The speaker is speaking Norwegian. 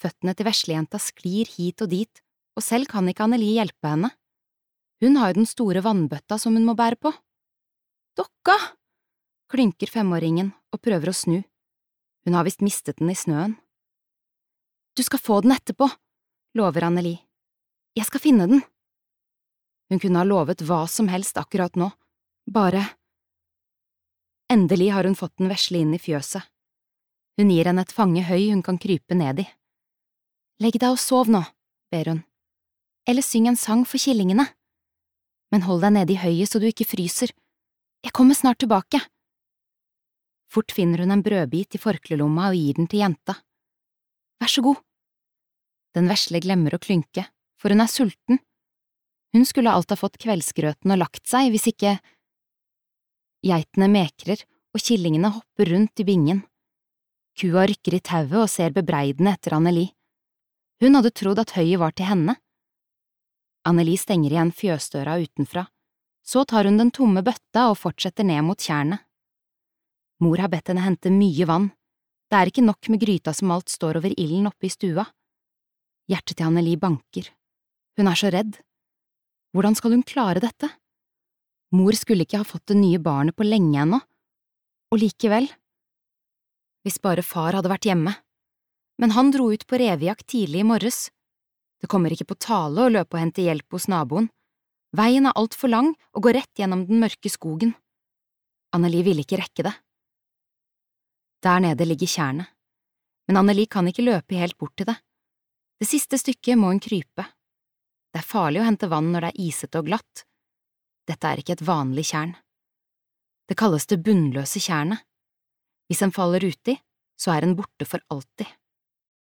føttene til veslejenta sklir hit og dit, og selv kan ikke Anneli hjelpe henne. Hun har jo den store vannbøtta som hun må bære på. Dokka! Klynker femåringen og prøver å snu. Hun har visst mistet den i snøen. Du skal få den etterpå, lover Anneli. Jeg skal finne den. Hun kunne ha lovet hva som helst akkurat nå, bare… Endelig har hun fått den vesle inn i fjøset. Hun gir henne et fangehøy hun kan krype ned i. Legg deg og sov nå, ber hun. Eller syng en sang for killingene. Men hold deg nede i høyet så du ikke fryser. Jeg kommer snart tilbake. Fort finner hun en brødbit i forklelomma og gir den til jenta. Vær så god. Den vesle glemmer å klynke, for hun er sulten. Hun skulle alt ha fått kveldsgrøten og lagt seg hvis ikke… Geitene mekrer, og killingene hopper rundt i bingen. Kua rykker i tauet og ser bebreidende etter Anneli. Hun hadde trodd at høyet var til henne. Anneli stenger igjen fjøsdøra utenfra, så tar hun den tomme bøtta og fortsetter ned mot tjernet. Mor har bedt henne hente mye vann. Det er ikke nok med gryta som alt står over ilden oppe i stua. Hjertet til Anneli banker. Hun er så redd. Hvordan skal hun klare dette? Mor skulle ikke ha fått det nye barnet på lenge ennå, og likevel… Hvis bare far hadde vært hjemme. Men han dro ut på revejakt tidlig i morges. Det kommer ikke på tale å løpe og hente hjelp hos naboen. Veien er alt for lang og går rett gjennom den mørke skogen. Anneli ville ikke rekke det. Der nede ligger tjernet, men Anneli kan ikke løpe helt bort til det. Det siste stykket må hun krype. Det er farlig å hente vann når det er isete og glatt. Dette er ikke et vanlig tjern. Det kalles det bunnløse tjernet. Hvis en faller uti, så er en borte for alltid.